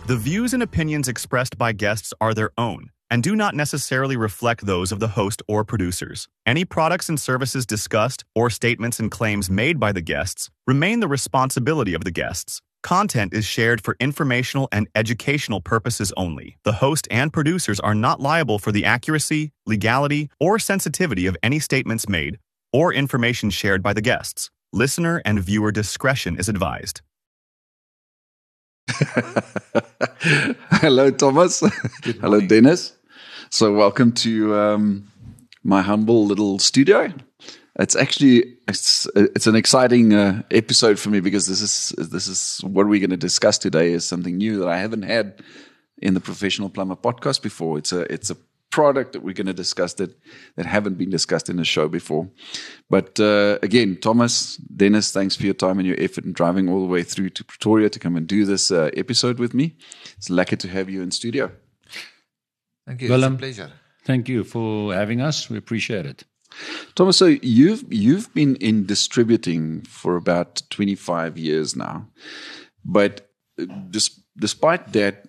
The views and opinions expressed by guests are their own and do not necessarily reflect those of the host or producers. Any products and services discussed or statements and claims made by the guests remain the responsibility of the guests. Content is shared for informational and educational purposes only. The host and producers are not liable for the accuracy, legality, or sensitivity of any statements made or information shared by the guests. Listener and viewer discretion is advised. Hello, Thomas. Hello, Dennis. So welcome to my humble little studio. It's actually it's an exciting episode for me because this is what we're going to discuss today is something new that I haven't had in the Professional Plumber podcast before. It's a product that we're going to discuss that haven't been discussed in the show before. But again, Thomas, Dennis, thanks for your time and your effort in driving all the way through to Pretoria to come and do this episode with me. It's lucky to have you in studio. Thank you. Willem, It's a pleasure. thank you for having us. We appreciate it. Thomas, so you've been in distributing for about 25 years now, but despite that,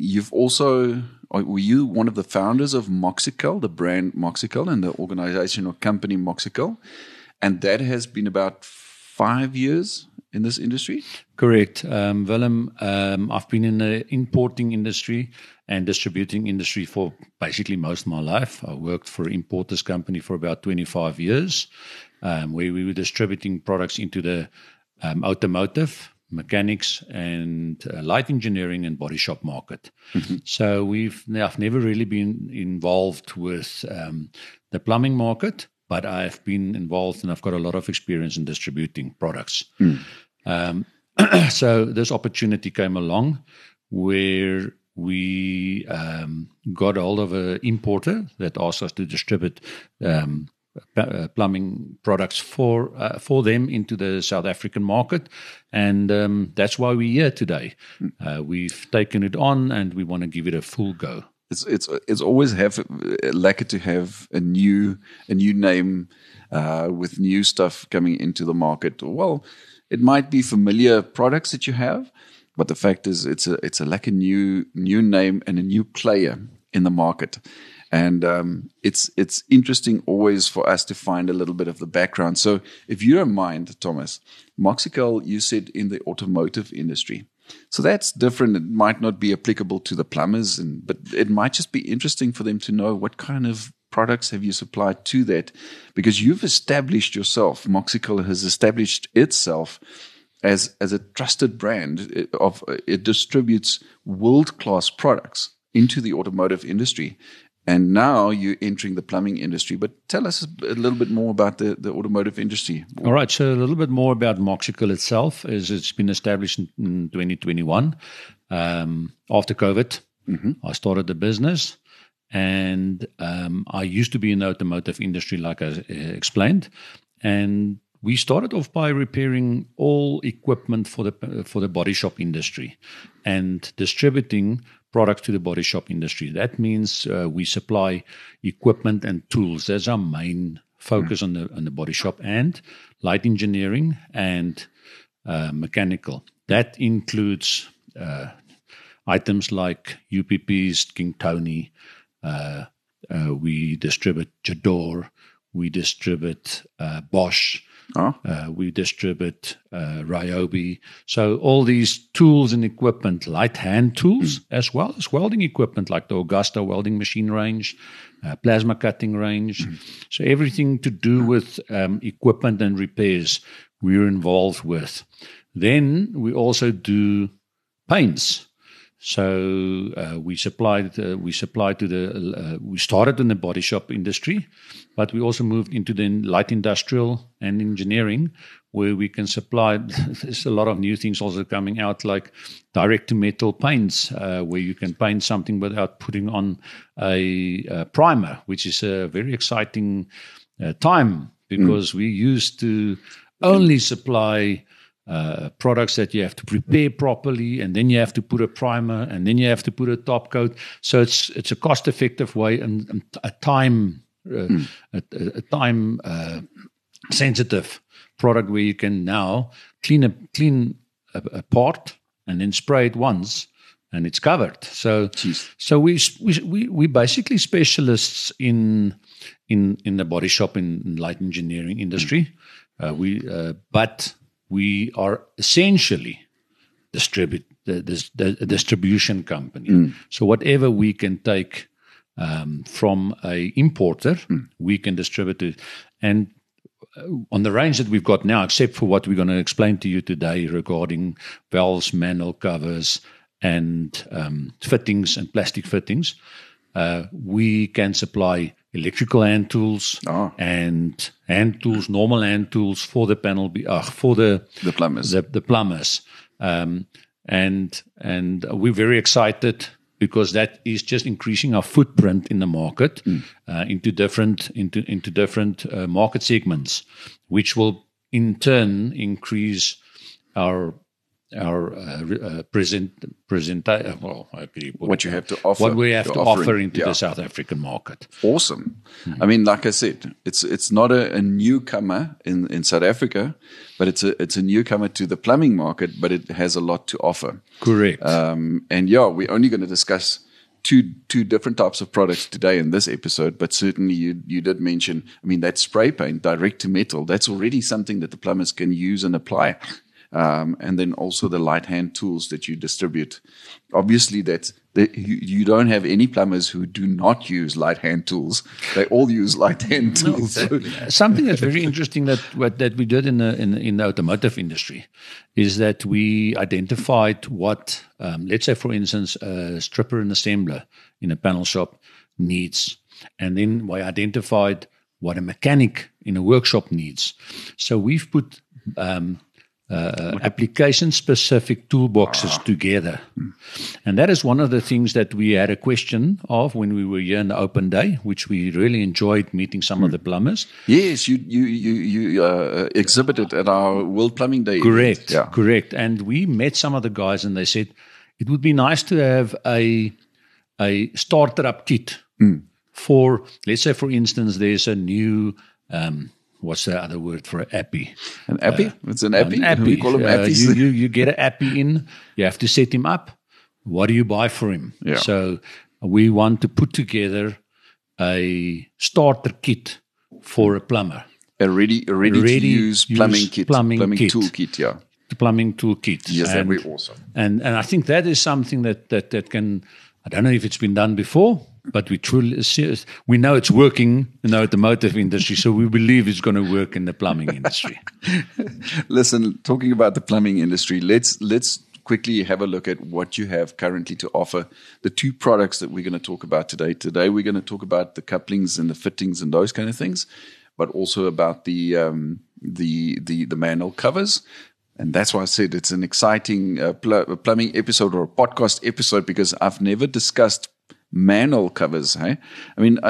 were you one of the founders of Moxical, the brand Moxical, and the organization or company Moxical, and that has been about 5 years in this industry? Correct. Willem, I've been in the importing industry and distributing industry for basically most of my life. I worked for an importers company for about 25 years, where we were distributing products into the automotive, mechanics, and light engineering and body shop market. Mm-hmm. So I've never really been involved with the plumbing market, but I've been involved and I've got a lot of experience in distributing products. So this opportunity came along where we got hold of an importer that asked us to distribute plumbing products for them into the South African market, and that's why we're here today. We've taken it on, and we want to give it a full go. It's always lucky to have a new name with new stuff coming into the market. Well, it might be familiar products that you have, but the fact is, it's a lucky new name and a new player in the market. And it's interesting always for us to find a little bit of the background. So if you don't mind, Thomas, Moxical, you said in the automotive industry. So that's different. It might not be applicable to the plumbers, but it might just be interesting for them to know what kind of products have you supplied to that, because you've established yourself. Moxical has established itself as a trusted brand. It distributes world-class products into the automotive industry. And now you're entering the plumbing industry. But tell us a little bit more about the automotive industry. All right. So a little bit more about Moxical itself. It's been established in 2021. After COVID, I started the business. And I used to be in the automotive industry, like I explained. And we started off by repairing all equipment for the body shop industry and distributing products to the body shop industry. That means we supply equipment and tools. That's our main focus on the body shop, and light engineering and mechanical. That includes items like UPPs, King Tony. We distribute Jador. We distribute Bosch. We distribute Ryobi. So all these tools and equipment, light hand tools, as well as welding equipment like the Augusta welding machine range, plasma cutting range. So everything to do with equipment and repairs we're involved with. Then we also do paints. So we started in the body shop industry, but we also moved into the light industrial and engineering, where we can supply. There's a lot of new things also coming out, like direct to metal paints, where you can paint something without putting on a primer, which is a very exciting time, because we used to only supply products that you have to prepare properly, and then you have to put a primer, and then you have to put a top coat. So it's a cost-effective way and a time sensitive product where you can now clean a part and then spray it once, and it's covered. So Jeez. so we basically specialists in the body shop in light engineering industry. But we are essentially the distribution company. So whatever we can take from a importer, we can distribute it. And on the range that we've got now, except for what we're going to explain to you today regarding valves, manhole covers, and fittings and plastic fittings, we can supply electrical hand tools and hand tools, normal hand tools for the panel, for the plumbers. The plumbers, and we're very excited because that is just increasing our footprint in the market into different market segments, which will in turn increase our what you have to offer, what we have to offer into the South African market. Awesome. I mean, like I said, it's not a newcomer in South Africa, but it's a newcomer to the plumbing market, but it has a lot to offer. Correct. And we're only going to discuss two different types of products today in this episode, but certainly you did mention, I mean, that spray paint direct to metal, that's already something that the plumbers can use and apply. And then also the light hand tools that you distribute. Obviously, you don't have any plumbers who do not use light hand tools. They all use light hand tools. No, exactly. Something that's very interesting that we did in the automotive industry is that we identified what, let's say, for instance, a stripper and assembler in a panel shop needs, and then we identified what a mechanic in a workshop needs. So we've put application-specific toolboxes together. And that is one of the things that we had a question of when we were here in the open day, which we really enjoyed meeting some of the plumbers. Yes, you exhibited at our World Plumbing Day. Correct, correct. And we met some of the guys and they said, it would be nice to have a starter-up kit for, let's say, for instance, there's a new... what's the other word for an appy? An appy? It's an appy? An appy. We call them appies. You get an appy in. You have to set him up. What do you buy for him? Yeah. So we want to put together a starter kit for a plumber. A ready to use plumbing kit. Plumbing tool kit, yeah. The plumbing tool kit. Yes, that'd be awesome. And I think that is something that can, I don't know if it's been done before, but we know it's working in the automotive industry, so we believe it's going to work in the plumbing industry. Listen, talking about the plumbing industry, let's quickly have a look at what you have currently to offer. The two products that we're going to talk about today. Today we're going to talk about the couplings and the fittings and those kind of things, but also about the manhole covers. And that's why I said it's an exciting plumbing episode or a podcast episode, because I've never discussed manhole covers. Hey? I mean,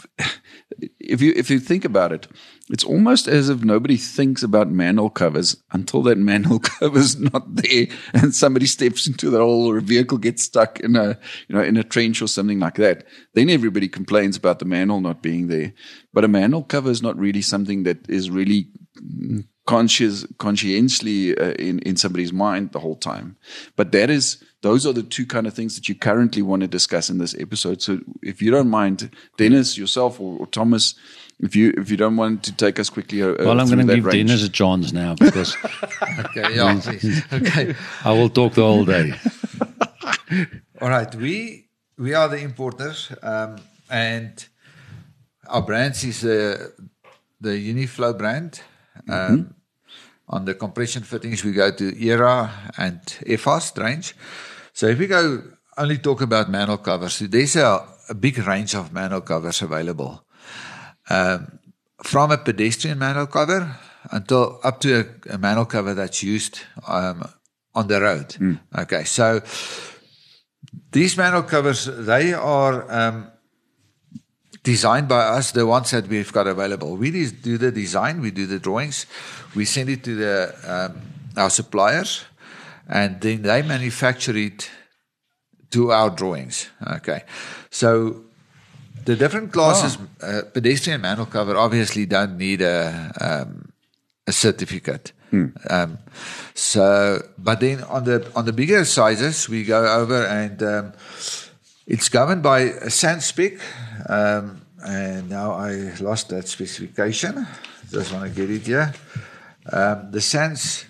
if you think about it, it's almost as if nobody thinks about manhole covers until that manhole cover's not there and somebody steps into the hole or a vehicle gets stuck in a trench or something like that. Then everybody complains about the manhole not being there. But a manhole cover is not really something that is really conscientiously in somebody's mind the whole time. But those are the two kind of things that you currently want to discuss in this episode. So if you don't mind, Dennis, yourself, or Thomas, if you don't want to take us quickly well, I'm going to give range. Dennis a chance now, because okay, yeah, okay. I will talk the whole day. All right, we are the importers, and our brands is the Uniflow brand. On the compression fittings, we go to ERA and EFAST range. So if we only talk about manhole covers, there's a big range of manhole covers available. From a pedestrian manhole cover until up to a manhole cover that's used on the road. Okay, so these manhole covers, they are designed by us, the ones that we've got available. We do the design, we do the drawings, we send it to our suppliers, and then they manufacture it to our drawings. Okay, so the different classes, pedestrian manhole cover obviously don't need a certificate. But then on the bigger sizes, we go over and it's governed by a SANS spec. And now I lost that specification. Just want to get it here. The SANS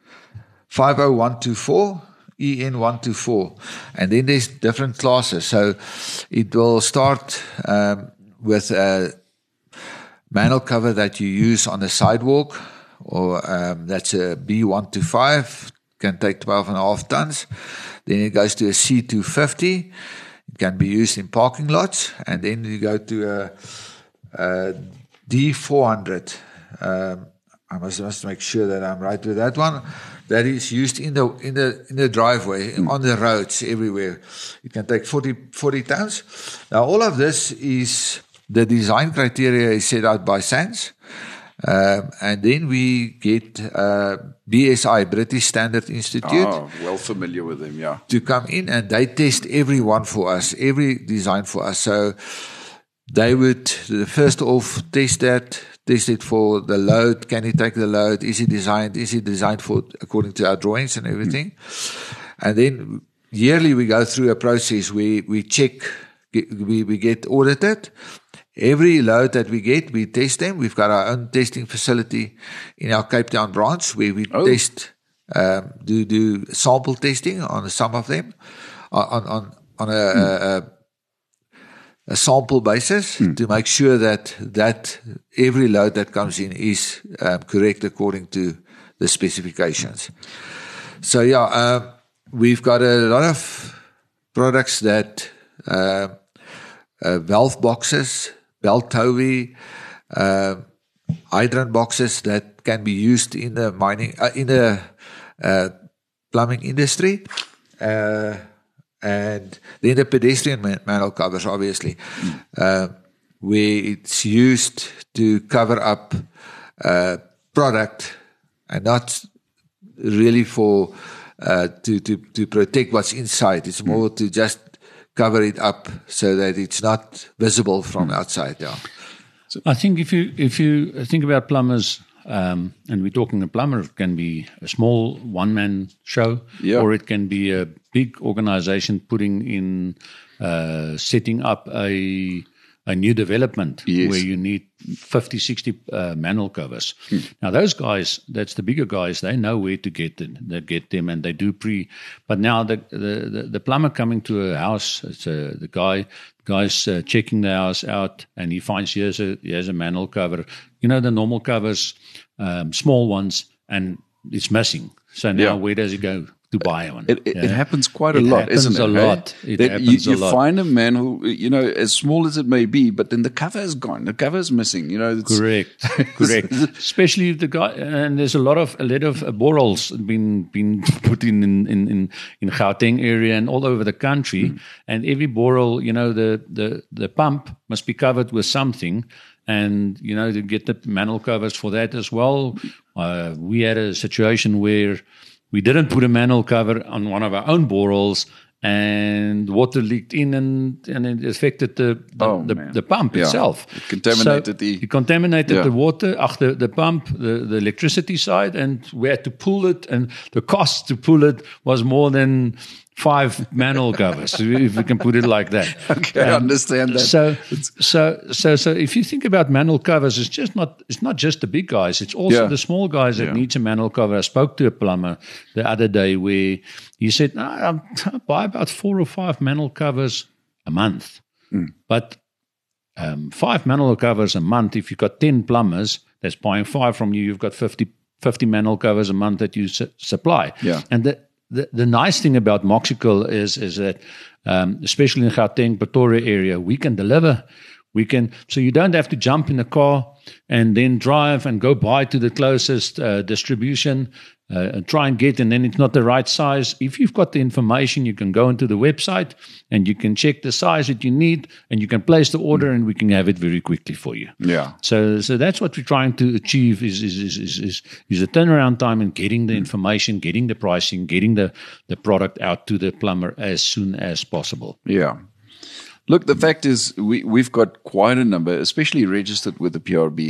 50124, EN124. And then there's different classes. So it will start with a manhole cover that you use on the sidewalk, or that's a B125, can take 12.5 tons. Then it goes to a C250. It can be used in parking lots. And then you go to a D400. I must make sure that I'm right with that one. That is used in the driveway, on the roads, everywhere. It can take 40 tons. Now, all of this is the design criteria is set out by SANS. And then we get BSI, British Standard Institute. Oh, well familiar with them, yeah. To come in, and they test every one for us, every design for us. So they would, first off, test it for the load. Can it take the load? Is it designed for according to our drawings and everything? And then yearly we go through a process where we check, we get audited. Every load that we get, we test them. We've got our own testing facility in our Cape Town branch where we test, do sample testing on some of them on a sample basis to make sure that every load that comes in is correct according to the specifications. So we've got a lot of products that valve boxes, belt tovey, hydrant boxes that can be used in the mining, in the plumbing industry, and then the pedestrian manhole covers, obviously, where it's used to cover up product and not really for to protect what's inside. It's more to just cover it up so that it's not visible from outside. Yeah. So I think if you think about plumbers, and we're talking a plumber, it can be a small one-man show, or it can be a big organization putting in, setting up a new development where you need 50, 60 manhole covers. Now those guys, that's the bigger guys, they know where to get them, and they do but now the plumber coming to a house, it's the guy's checking the house out, and he finds he has a manhole cover, the normal covers, small ones, and it's missing. So now where does he go to buy one? It happens quite a lot, isn't it? It happens a lot. You find a manhole, as small as it may be, but then the cover is gone. The cover is missing. Correct. Especially if the guy, and there's a lot of boreholes been put in Gauteng area and all over the country, and every borehole, the pump must be covered with something. And, to get the manhole covers for that as well. We had a situation where we didn't put a manhole cover on one of our own boreholes, and water leaked in, and it affected the pump itself. It contaminated the water, the pump, the electricity side, and we had to pull it, and the cost to pull it was more than 5 manhole covers, if we can put it like that. Okay, I understand that. So if you think about manhole covers, it's not just the big guys, it's also the small guys that needs a manhole cover. I spoke to a plumber the other day where he said, I buy about 4 or 5 manhole covers a month. But 5 manhole covers a month, if you've got 10 plumbers that's buying 5 from you, you've got 50 manhole covers a month that you supply. Yeah. And the nice thing about Moxico is that, especially in Gauteng, Pretoria area, we can deliver. So you don't have to jump in a car and then drive and go buy to the closest distribution and try and get, and then it's not the right size. If you've got the information, you can go into the website and you can check the size that you need, and you can place the order, and we can have it very quickly for you. Yeah. So that's what we're trying to achieve is a turnaround time and getting the information, getting the pricing, getting the product out to the plumber as soon as possible. Yeah. Look, the fact is we've got quite a number, especially registered with the PRB,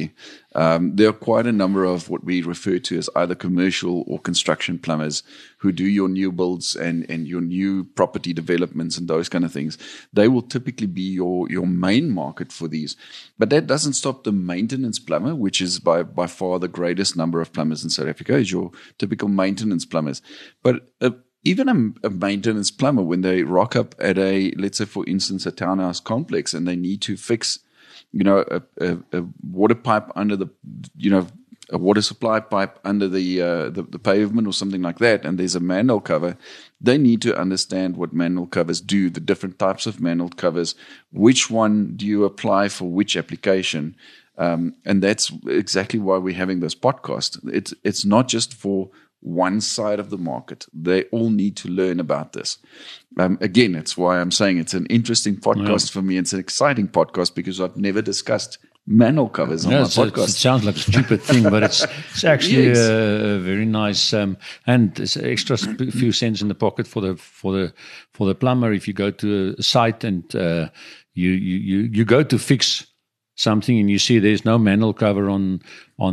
There are quite a number of what we refer to as either commercial or construction plumbers who do your new builds and your new property developments and those kind of things. They will typically be your main market for these. But that doesn't stop the maintenance plumber, which is by far the greatest number of plumbers in South Africa, is your typical maintenance plumbers. But even a maintenance plumber, when they rock up at let's say, for instance, a townhouse complex and they need to fix a water pipe under a water supply pipe under the pavement or something like that, and there's a manhole cover, they need to understand what manhole covers do, the different types of manhole covers, which one do you apply for which application, and that's exactly why we're having this podcast. It's not just for one side of the market. They all need to learn about this. Again, it's why I'm saying it's an interesting podcast for me. It's an exciting podcast because I've never discussed manhole covers on my podcast. It sounds like a stupid thing, but it's actually a very nice and it's an extra few cents in the pocket for the plumber. If you go to a site and you go to fix something and you see there's no manhole cover on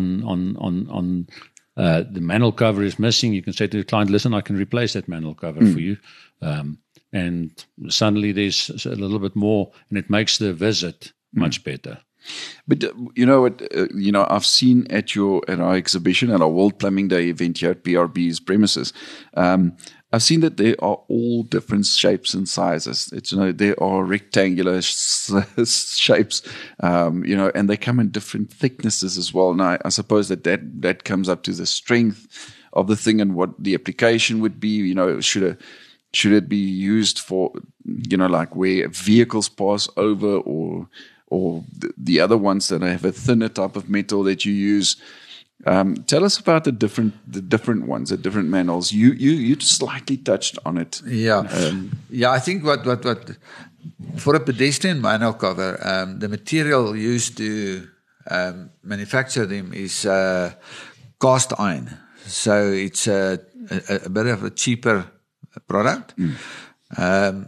the manhole cover is missing, you can say to the client, listen, I can replace that manhole cover for you. And suddenly there's a little bit more, and it makes the visit much better. But you know what? I've seen at our exhibition at our World Plumbing Day event here at PRB's premises. I've seen that there are all different shapes and sizes. There are rectangular shapes, and they come in different thicknesses as well. Now, I suppose that comes up to the strength of the thing and what the application would be. Should it be used for, like where vehicles pass over, or the other ones that have a thinner type of metal that you use? Tell us about the different ones, the different manholes. You slightly touched on it. Yeah, I think what for a pedestrian manhole cover, the material used to manufacture them is cast iron. So it's a bit of a cheaper product. There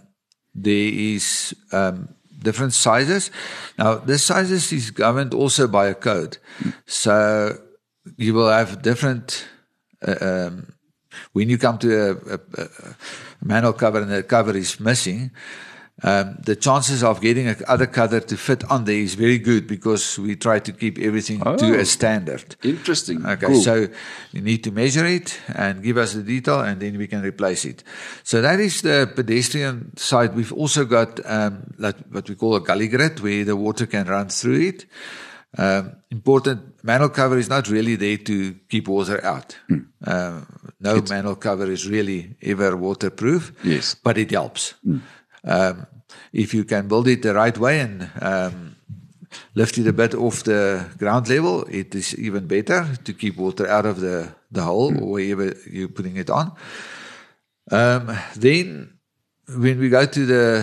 is different sizes. Now, the sizes is governed also by a code. So you will have different, when you come to a manhole cover and the cover is missing, the chances of getting another cover to fit on there is very good because we try to keep everything to a standard. Interesting. Okay, cool. So you need to measure it and give us the detail, and then we can replace it. So that is the pedestrian side. We've also got like what we call a gully grid, where the water can run through it. Important, manhole cover is not really there to keep water out. No manhole cover is really ever waterproof. Yes, but it helps. If you can build it the right way and lift it a bit off the ground level, it is even better to keep water out of the hole or wherever you're putting it on. Then when we go to the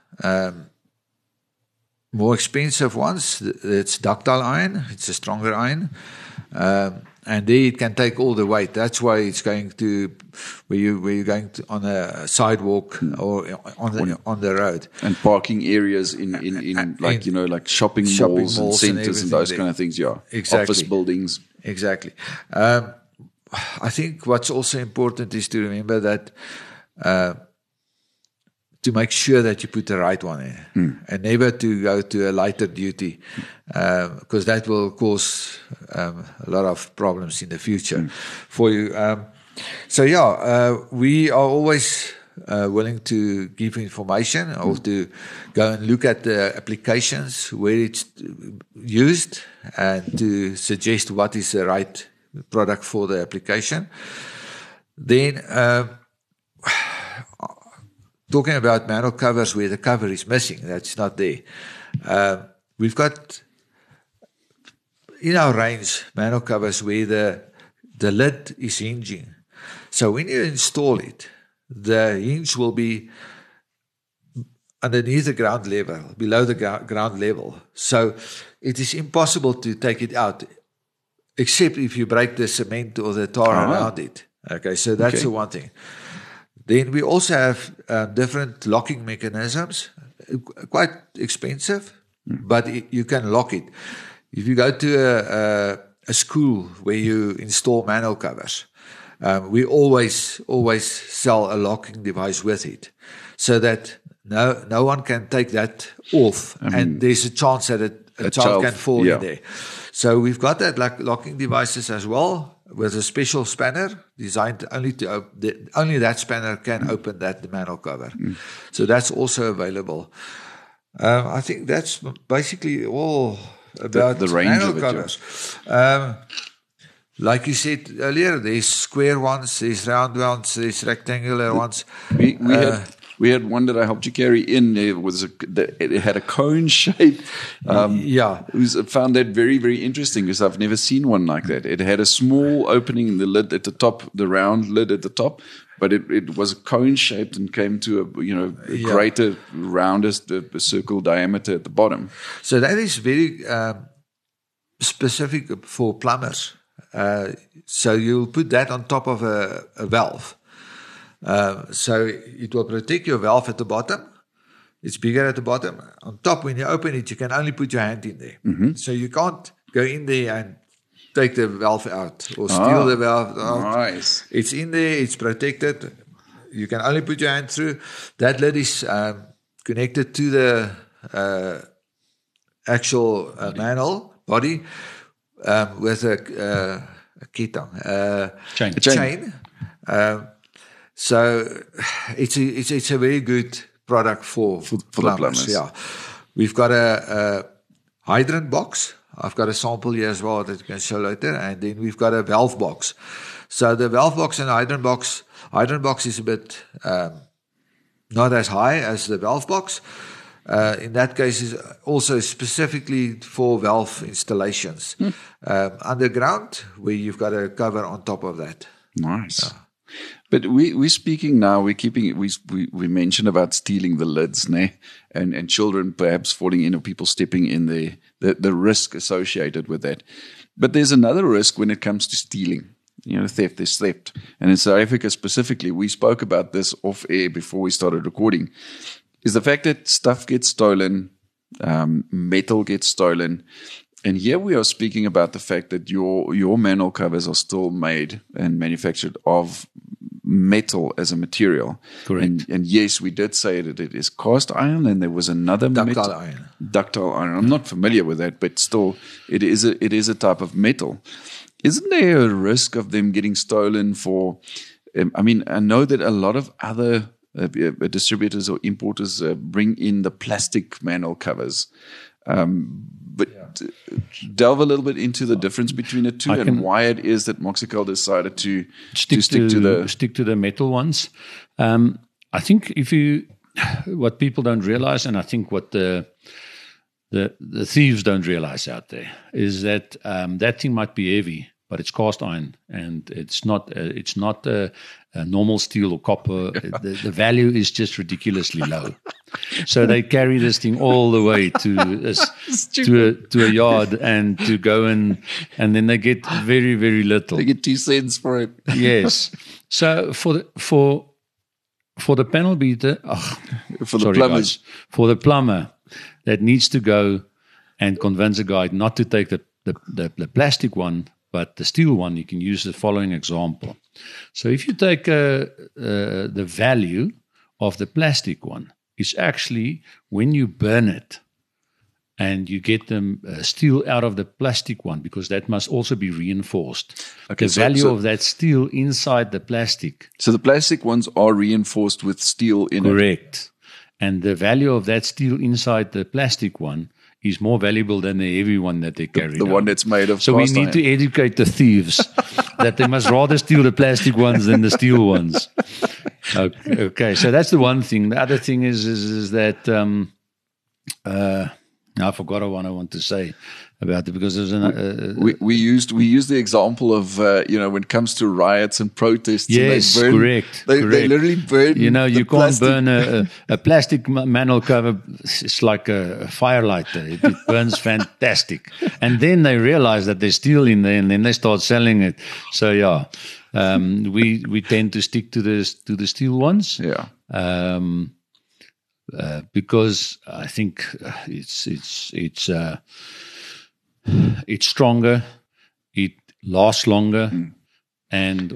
more expensive ones, it's ductile iron. It's a stronger iron. And there it can take all the weight. That's why it's going to where you're going to on a sidewalk or on the road. And parking areas in like shopping malls and centers and those kind of things. Yeah, exactly. Office buildings. Exactly. I think what's also important is to remember that to make sure that you put the right one in, and never to go to a lighter duty, because that will cause a lot of problems in the future for you. We are always willing to give information or to go and look at the applications where it's used and to suggest what is the right product for the application. Then talking about manhole covers where the cover is missing, that's not there. We've got in our range manhole covers where the lid is hinging. So when you install it, the hinge will be underneath the ground level, below the ground level. So it is impossible to take it out, except if you break the cement or the tar around it. Okay, so that's the one thing. Then we also have different locking mechanisms, quite expensive, but you can lock it. if you go to a school where you install manhole covers, we always sell a locking device with it, so that no one can take that off, and there's a chance that a child can fall in there. So we've got that locking devices as well, with a special spanner designed only that spanner can open that manhole cover. So that's also available. I think that's basically all about the range manhole of it, covers. Like you said earlier, there's square ones, there's round ones, there's rectangular ones. We had one that I helped you carry in. It had a cone shape. I found that very, very interesting because I've never seen one like that. It had a small opening in the lid at the top, the round lid at the top, but it was cone shaped and came to a greater, roundest circle diameter at the bottom. So that is very specific for plumbers. So you'll put that on top of a valve. So it will protect your valve at the bottom. It's bigger at the bottom. On top, when you open it, you can only put your hand in there. So you can't go in there and take the valve out or steal the valve out. Nice. It's in there. It's protected. You can only put your hand through. That lid is connected to the actual manhole body with a chain. So it's a very good product for plumbers. Yeah, we've got a hydrant box. I've got a sample here as well that you can show later, and then we've got a valve box. So the valve box and hydrant box is a bit not as high as the valve box. In that case, is also specifically for valve installations underground, where you've got a cover on top of that. Nice. Yeah. But we're speaking now. We mentioned about stealing the lids, and children perhaps falling in or people stepping in the risk associated with that. But there's another risk when it comes to stealing. Theft. There's theft, and in South Africa specifically, we spoke about this off air before we started recording. Is the fact that stuff gets stolen, metal gets stolen. And here we are speaking about the fact that your manhole covers are still made and manufactured of metal as a material. Correct. And yes, we did say that it is cast iron, and there was another ductile iron. Ductile iron. I'm not familiar with that, but still, it is a type of metal. Isn't there a risk of them getting stolen for? I know that a lot of other distributors or importers bring in the plastic manhole covers. But delve a little bit into the difference between the two and why it is that Moxical decided to stick to the metal ones. I think what people don't realize, and I think what the thieves don't realize out there, is that that thing might be heavy, but it's cast iron, and it's not a normal steel or copper. The value is just ridiculously low. So they carry this thing all the way to a yard and to go and then they get very, very little. They get 2 cents for it. Yes. So for the panel beater, for the plumber that needs to go and convince a guy not to take the plastic one, but the steel one, you can use the following example. So if you take the value of the plastic one, it's actually when you burn it and you get the steel out of the plastic one, because that must also be reinforced. Okay, the value of that steel inside the plastic. So the plastic ones are reinforced with steel in it. Correct. And the value of that steel inside the plastic one is more valuable than the heavy one that they carry. The one that's made of So we need to educate the thieves that they must rather steal the plastic ones than the steel ones. Okay, so that's the one thing. The other thing is that I forgot what I want to say about it, because there's we used the example of when it comes to riots and protests. Yes, and correct. They literally burn. You can't burn a plastic manhole cover. It's like a firelighter. It burns fantastic. And then they realize that there's steel in there, and then they start selling it. So yeah, we tend to stick to the steel ones. Yeah. Because I think it's it's stronger, it lasts longer, and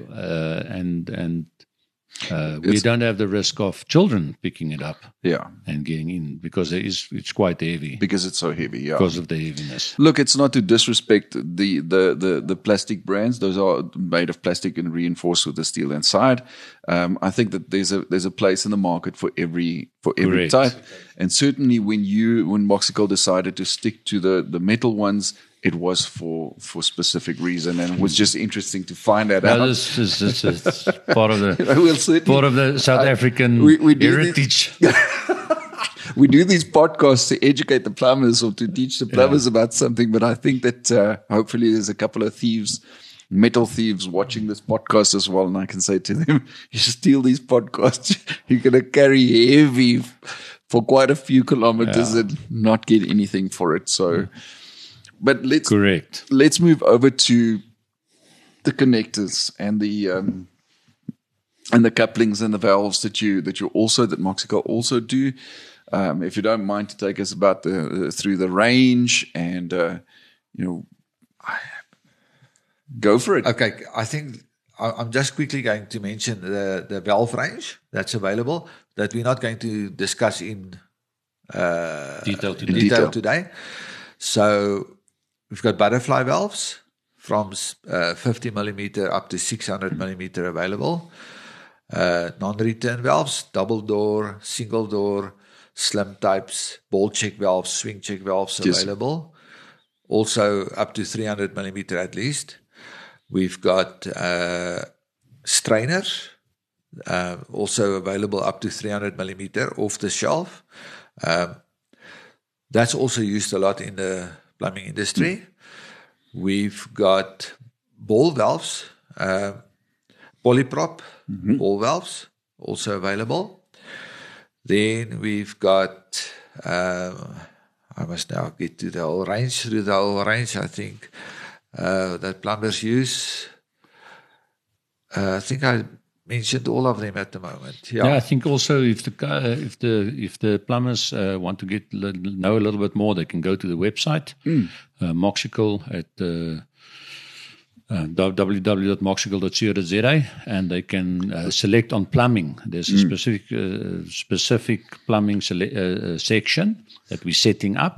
we don't have the risk of children picking it up Yeah, and getting in, because it's quite heavy because it's so heavy. Yeah. because of the heaviness. Look, it's not to disrespect the plastic brands; those are made of plastic and reinforced with the steel inside. I think that there's a place in the market for every Correct. type, and certainly when Moxico decided to stick to the metal ones, it was for specific reason, and it was just interesting to find that out. Well, this is part of the We'll certainly- part of the South African we do heritage. We do these podcasts to educate the plumbers or to teach the plumbers about something, but I think that hopefully there's a couple of metal thieves watching this podcast as well, and I can say to them, you steal these podcasts, you're going to carry heavy for quite a few kilometers and not get anything for it. So, but Correct. let's move over to the connectors and the couplings and the valves that Moxico also do. If you don't mind to take us about through the range and go for it. Okay, I think I'm just quickly going to mention the valve range that's available that we're not going to discuss in Detail today. detail today. So we've got butterfly valves from 50 millimeter up to 600 millimeter available. Non-return valves, double door, single door, slim types, ball check valves, swing check valves available. Also up to 300 millimeter at least. We've got strainers, also available up to 300 millimeter off the shelf. That's also used a lot in the plumbing industry. We've got ball valves, polyprop ball valves, also available. Then we've got, I must now get to the whole range, I think, that plumbers use. I think I mentioned all of them at the moment. Yeah, I think also if the plumbers want to know a little bit more, they can go to the website, Moxico at www.moxico.co.za, and they can select on plumbing. There's a specific plumbing section that we're setting up.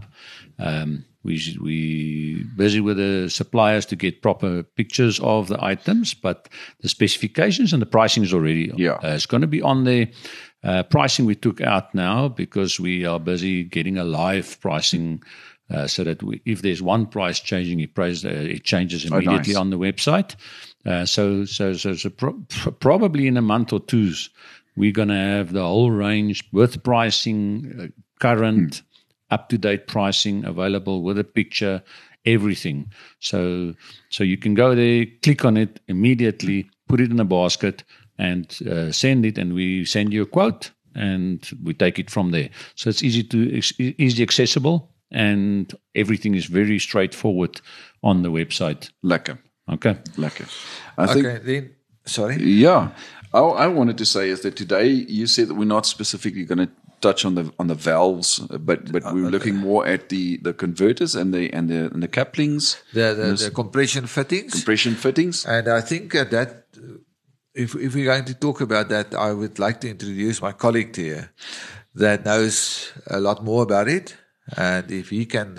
We busy with the suppliers to get proper pictures of the items, but the specifications and the pricing is already it's going to be on there. Pricing we took out now because we are busy getting a live pricing, so that if there's one price changing, it changes immediately on the website. So probably in a month or two, we're going to have the whole range with pricing, current, up-to-date pricing available with a picture, everything. So you can go there, click on it immediately, put it in a basket, and send it, and we send you a quote, and we take it from there. So it's easy accessible, and everything is very straightforward on the website. Lekker. Okay. Lekker. Sorry? Yeah. I wanted to say is that today you said that we're not specifically going to touch on the valves, but we're looking more at the converters and the couplings, the compression fittings. And I think that if we're going to talk about that, I would like to introduce my colleague here that knows a lot more about it, and if he can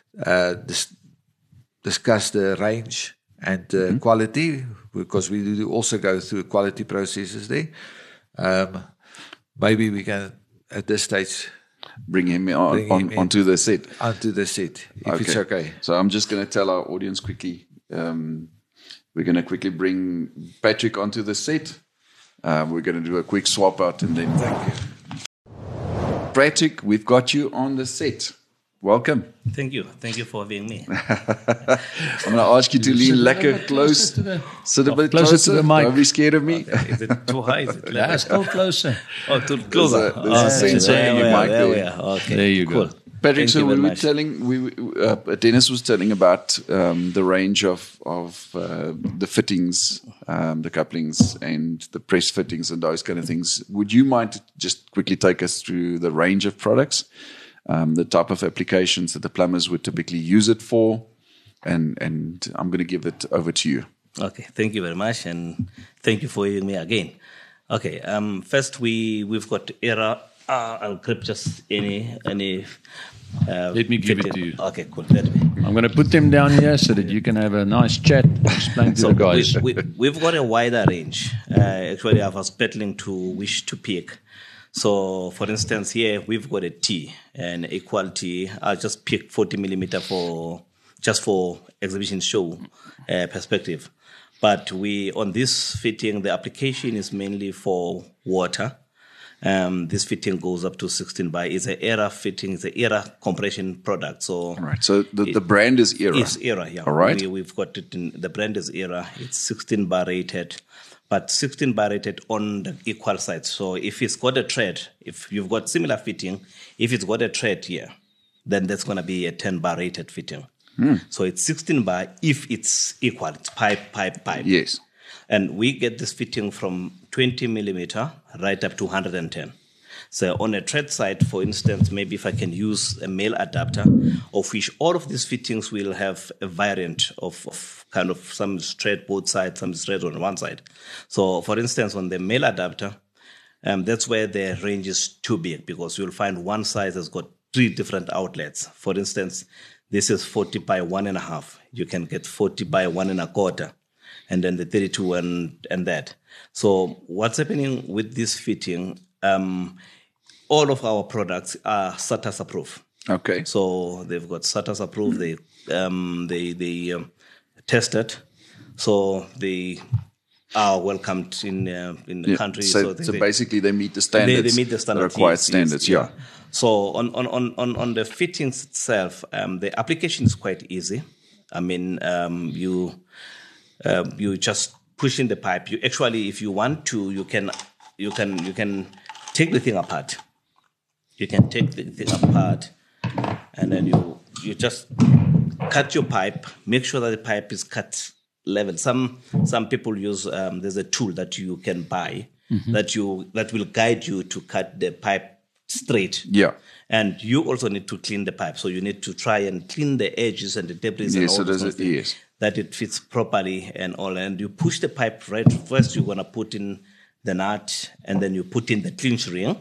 discuss the range and quality, because we do also go through quality processes there. Maybe we can, at this stage, bring him onto the set. Onto the set, if it's okay. So I'm just going to tell our audience quickly. We're going to quickly bring Patrick onto the set. We're going to do a quick swap out, and then thank you, Patrick. We've got you on the set. Welcome. Thank you for having me. I'm going to ask you to lean lekker close. Sit a bit closer to the mic. Don't be scared of me. Okay. Is it too high? Is it Yeah, still closer. Oh, too closer. There's a sensor in your mic there. Okay. There you cool. go. Patrick, Thank so you we very were much. telling, Dennis was telling about the range of the fittings, the couplings, and the press fittings, and those kind of things. Would you mind to just quickly take us through the range of products, the type of applications that the plumbers would typically use it for, and I'm going to give it over to you. Okay, thank you very much, and thank you for hearing me again. Okay, first we've got ERA. I'll grab just any. Let me give it to you. Okay, cool. Let me. I'm going to put them down here so that you can have a nice chat, explain to the guys. We've got a wider range. Actually, I was battling to wish to pick. So, for instance, here we've got a T and a quality. I just picked 40 millimeter for exhibition show perspective. But on this fitting, the application is mainly for water. This fitting goes up to 16 by. It's an ERA fitting. It's an ERA compression product. So, all right. So the brand is ERA. It's ERA. Yeah. All right. We've got it in the brand is ERA. It's 16 bar rated, but 16 bar rated on the equal side. So if it's got a thread, if you've got similar fitting, if it's got a thread here, then that's going to be a 10 bar rated fitting. So it's 16 bar if it's equal. It's pipe. Yes. And we get this fitting from 20 millimeter right up to 110. So on a thread side, for instance, maybe if I can use a male adapter, of which all of these fittings will have a variant of kind of some straight both sides, some straight on one side. So for instance, on the male adapter, that's where the range is too big because you'll find one size has got 3 different outlets. For instance, this is 40 by 1.5. You can get 40 by 1.25. And then the 32 and that. So what's happening with this fitting, all of our products are SATAS approved. Okay. So they've got SATAS approved. They tested. So they are welcomed in the country. So basically they meet the standards. They meet the standards. Required standards, yeah. So on the fittings itself, the application is quite easy. I mean, you just push in the pipe. You actually, if you want to, you can take the thing apart. You can take the thing apart, and then you just cut your pipe. Make sure that the pipe is cut level. Some people use there's a tool that you can buy that will guide you to cut the pipe straight. Yeah. And you also need to clean the pipe. So you need to try and clean the edges and the debris and all those things. Yes. That it fits properly and all. And you push the pipe right. First, you're going to put in the nut, and then you put in the clinch ring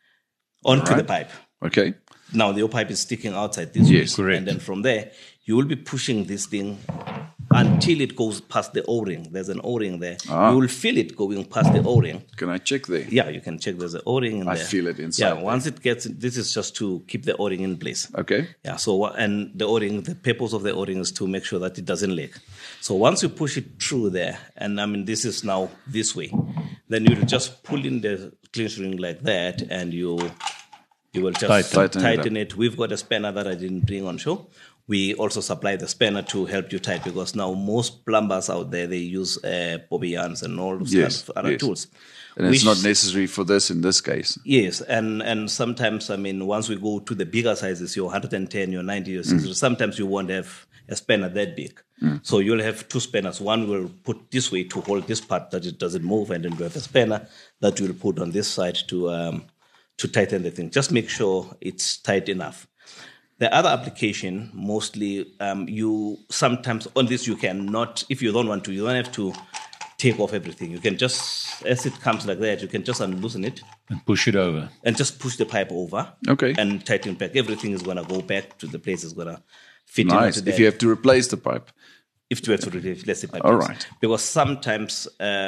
onto the pipe. Okay. Now, your pipe is sticking outside this Yes, way. correct. And then from there, you will be pushing this thing until it goes past the O-ring. There's an O-ring there. You will feel it going past the O-ring. Can I check there? Yeah, you can check there's an O-ring in there. I feel it inside Yeah, there. once it gets, this is just to keep the O-ring in place. Okay. Yeah, so, and the O-ring, the purpose of the O-ring is to make sure that it doesn't leak. So once you push it through there, and I mean, this is now this way, then you will just pull in the clinch ring like that, and you will just tighten it. We've got a spanner that I didn't bring on show. We also supply the spanner to help you tighten, because now most plumbers out there, they use bobby yarns and all those kinds of other tools. And it's not necessary for this in this case. Yes, and sometimes, I mean, once we go to the bigger sizes, your 110, your 90, your 60, sometimes you won't have a spanner that big. So you'll have 2 spanners. One will put this way to hold this part that it doesn't move, and then you have a spanner that you'll put on this side to tighten the thing. Just make sure it's tight enough. The other application, mostly, you sometimes on this you cannot, if you don't want to, you don't have to take off everything. You can just, as it comes like that, you can just unloosen it And push it over. and just push the pipe over. Okay. And tighten back. Everything is going to go back to the place it's going to fit Nice. into If you have to replace the pipe. if you have to replace the pipe. All yes. right. Because sometimes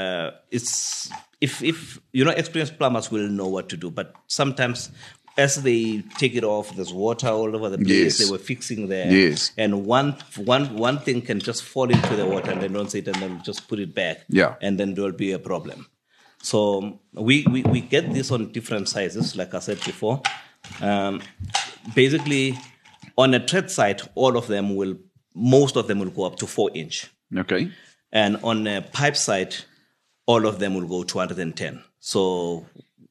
it's if experienced plumbers will know what to do, but sometimes as they take it off, there's water all over the place. Yes. They were fixing there. Yes. And one thing can just fall into the water, and they don't see it, and then just put it back. Yeah. And then there'll be a problem. So we get this on different sizes, like I said before. Basically, on a thread side, most of them will go up to 4-inch. Okay. And on a pipe side, all of them will go 210. So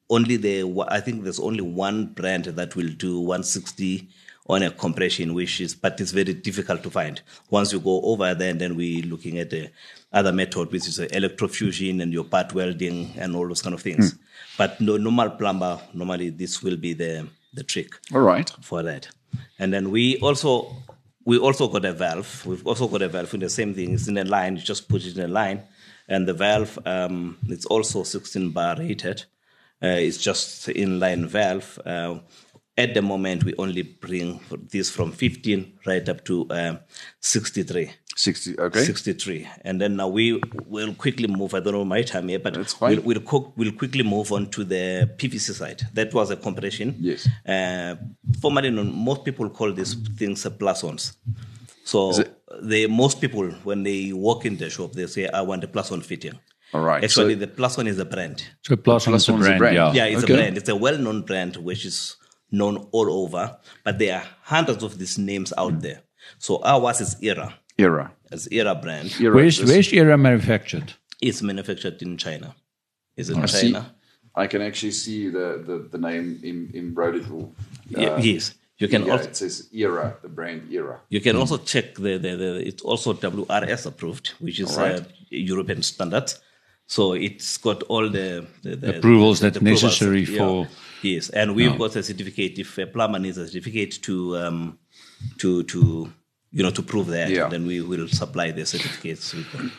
I think there's only one brand that will do 160 on a compression, but it's very difficult to find. Once you go over there, and then we're looking at the other method, which is electrofusion and your butt welding and all those kind of things. But no normal plumber, normally this will be the trick. All right. For that. And then we also we also got a valve. We've also got a valve in the same thing. It's in a line. You just put it in a line. And the valve, it's also 16 bar rated. It's just inline valve. At the moment, we only bring this from 15 right up to 63. 63. And then now we will quickly move. I don't know my time here, but that's fine. We'll quickly move on to the PVC side. That was a compression. Yes. Formerly known, most people call these things plus-ons. So most people, when they walk in the shop, they say, I want a plus-on fitting. All right. Actually, the plus-on is a brand. So plus-on is a brand, yeah. Yeah, it's a brand. It's a well-known brand, which is known all over, but there are hundreds of these names out there. So ours is Era. It's Era brand. Where's Era manufactured? It's manufactured in China. It's in China. I can actually see the name embroidered. Yes. You can also, it says Era, the brand Era. You can also check it's also WRS approved, which is European standards. So it's got all the approvals that's necessary for. Yes, and we've got a certificate. If a plumber needs a certificate to prove that, then we will supply the certificates.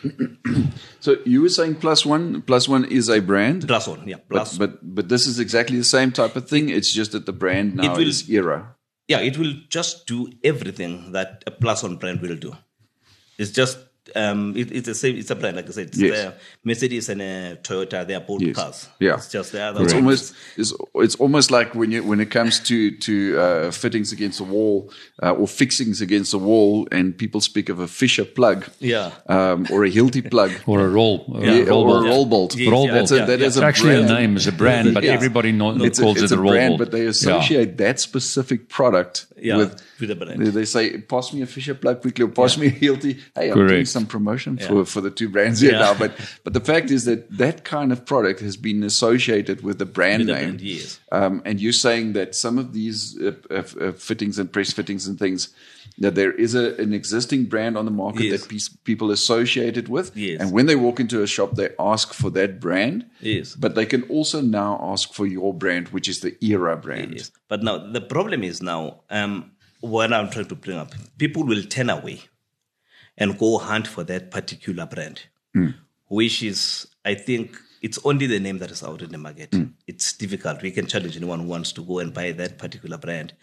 So you were saying Plus One is a brand. Plus One, yeah. But this is exactly the same type of thing. It's just that the brand now is Era. Yeah, it will just do everything that a Plus One brand will do. It's just. It's the same. It's a brand, like I said. It's Mercedes and Toyota. They are both cars. Yeah, it's just it's almost like when it comes to fittings against the wall or fixings against the wall, and people speak of a Fisher plug, or a Hilti plug, or a roll bolt. That is actually a name, is a brand, but everybody calls it a roll bolt. But they associate that specific product with the brand. They say, pass me a Fisher plug quickly, or pass me a Hilti. Hey, I'm doing some promotion for the two brands here now. But the fact is that kind of product has been associated with the brand name. And you're saying that some of these fittings and press fittings and things, that there is an existing brand on the market that people associate it with. Yes. And when they walk into a shop, they ask for that brand. Yes. But they can also now ask for your brand, which is the Era brand. Yes. But now the problem is now, what I'm trying to bring up, people will turn away and go hunt for that particular brand, which is, I think, it's only the name that is out in the market. It's difficult. We can challenge anyone who wants to go and buy that particular brand.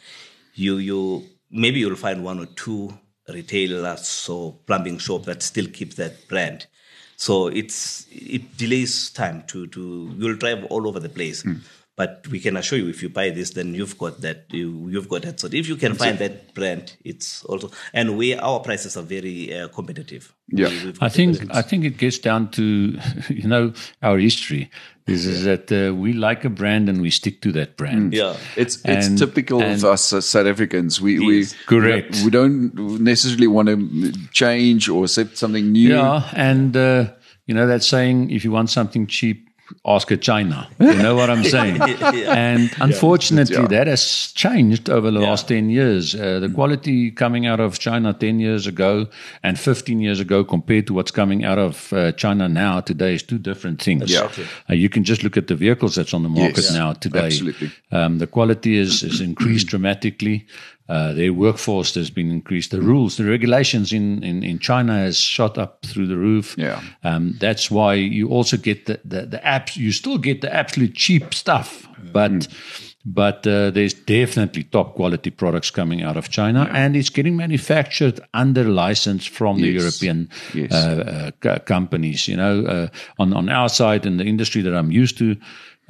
Maybe you'll find one or two retailers or plumbing shop that still keeps that brand. So it delays time you'll drive all over the place. But we can assure you, if you buy this, then you've got that. You've got that. So if you can find that brand, it's also, and our prices are very competitive. Yeah, I think it gets down to our history. Is that we like a brand and we stick to that brand. Yeah, it's typical of us as South Africans. Correct. We don't necessarily want to change or accept something new. Yeah, and that saying, if you want something cheap, ask a China. You know what I'm saying? And unfortunately, that has changed over the last 10 years. The quality coming out of China 10 years ago and 15 years ago compared to what's coming out of China now today is two different things. You can just look at the vehicles that's on the market now today. Absolutely. The quality is increased dramatically. Their workforce has been increased. The rules, the regulations in China has shot up through the roof. Yeah. That's why you also get the apps. You still get the absolute cheap stuff, but there's definitely top quality products coming out of China, and it's getting manufactured under license from the European companies. On our side, in the industry that I'm used to,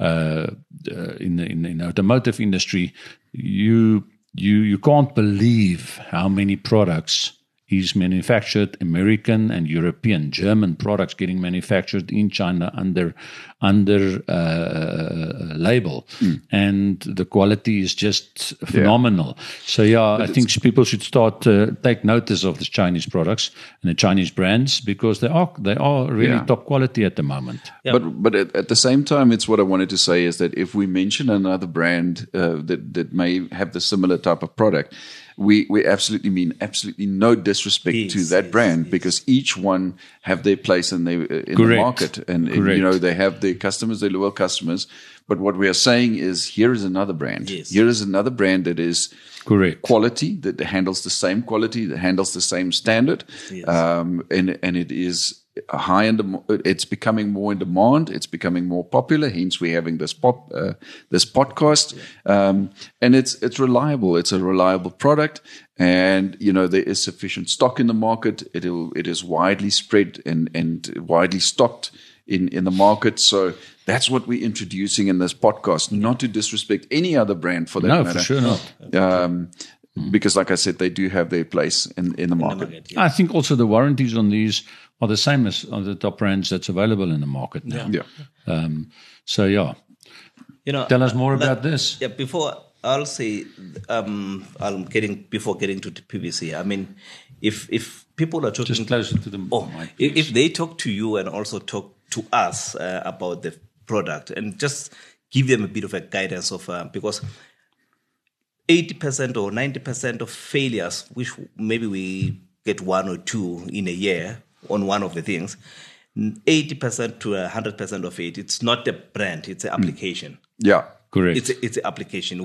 in the automotive industry, you can't believe how many products is manufactured, American and European, German products getting manufactured in China under label, and the quality is just phenomenal. So I think people should start take notice of the Chinese products and the Chinese brands, because they are really top quality at the moment. Yeah. But at the same time, it's what I wanted to say is that if we mention another brand that may have the similar type of product, we absolutely mean absolutely no disrespect to Yes, that yes, brand, yes. because each one have their place in the Correct. market, and Correct. you know, they have their customers, their loyal customers. But what we are saying is, here is another brand. Yes. Here is another brand that is Correct. quality, that handles the same quality, that handles the same standard, Yes. and it is high in it's becoming more in demand. It's becoming more popular. Hence, we're having this podcast, and it's reliable. It's a reliable product, and you know, there is sufficient stock in the market. It is widely spread and widely stocked in the market. So that's what we're introducing in this podcast. Not to disrespect any other brand for that No, matter. for sure not. Because, like I said, they do have their place in the market. I think also the warranties on these are the same as on the top brands that's available in the market now. Yeah. So, yeah. You know, Tell us more about this. Yeah, before I'll say, before getting to the PVC, I mean, if people are talking Just closer to the mic, if they talk to you and also talk to us about the product, and just give them a bit of a guidance of because 80% or 90% of failures, which maybe we get one or two in a year on one of the things, 80% to 100% of it, it's not the brand, it's the application. Yeah. Correct. It's the application.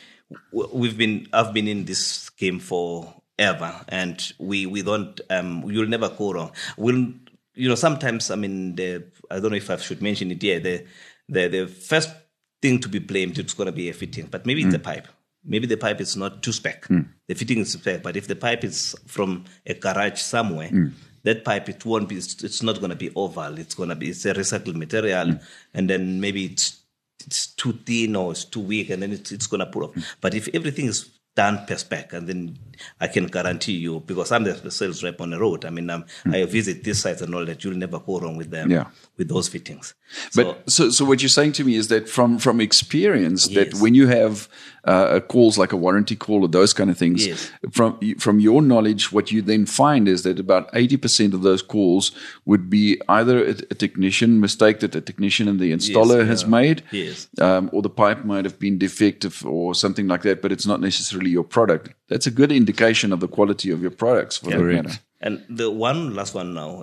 I've been in this game forever, and we don't you'll never go wrong. Sometimes, I mean, I don't know if I should mention it here. The first thing to be blamed, it's going to be a fitting, but maybe it's a pipe. Maybe the pipe is not to spec. The fitting is spec, but if the pipe is from a garage somewhere, that pipe, it won't be. It's not going to be oval. It's a recycled material, and then maybe it's too thin or it's too weak, and then it's going to pull off. But if everything is done per spec, and then I can guarantee you, because I'm the sales rep on the road, I mean, I visit these sites and all that, you'll never go wrong with them, with those fittings. But so what you're saying to me is that from experience, that Yes. when you have calls like a warranty call or those kind of things, Yes. from your knowledge, what you then find is that about 80% of those calls would be either a technician mistake that the technician and the installer has made, Yes. or the pipe might have been defective or something like that, but it's not necessarily your product. That's a good indication of the quality of your products, for that matter. And the one last one now,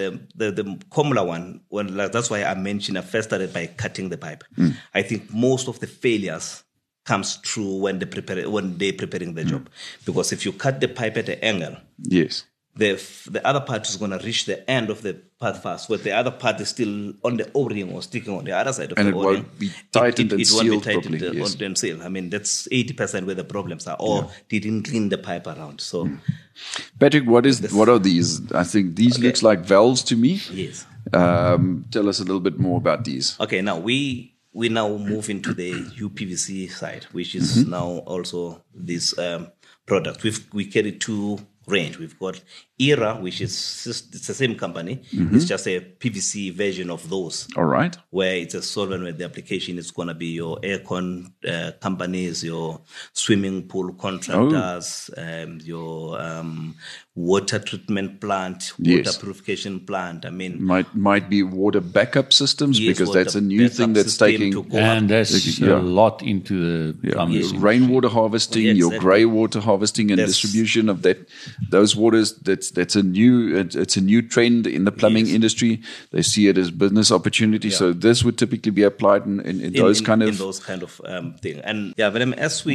the Comla one, that's why I mentioned I first started by cutting the pipe. I think most of the failures comes through when they're preparing the job, because if you cut the pipe at an angle, Yes. the other part is going to reach the end of the part first, but the other part is still on the O-ring or sticking on the other side of And the it O-ring. won't be tightened and It won't be sealed tightened properly, yes. and sealed. I mean, that's 80% where the problems are, or they didn't clean the pipe around. So, Patrick, what are these? I think these looks like valves to me. yes. Tell us a little bit more about these. Okay, now we now move into the UPVC side, which is now also this product. We carry two range. We've got ERA, which is it's the same company. It's just a PVC version of those. All right. Where it's a solvent where the application is going to be your aircon companies, your swimming pool contractors, your water treatment plant, water Yes. purification plant. I mean, Might be water backup systems, yes, because water that's a new thing backup that's system taking to go And up. there's Yeah. a lot into the plumbing. Yes. rainwater harvesting, Yeah, your exactly. grey water harvesting and That's- distribution of those waters. That's a new trend in the plumbing Yes. industry. They see it as business opportunity. So this would typically be applied in those kind of thing. And yeah, but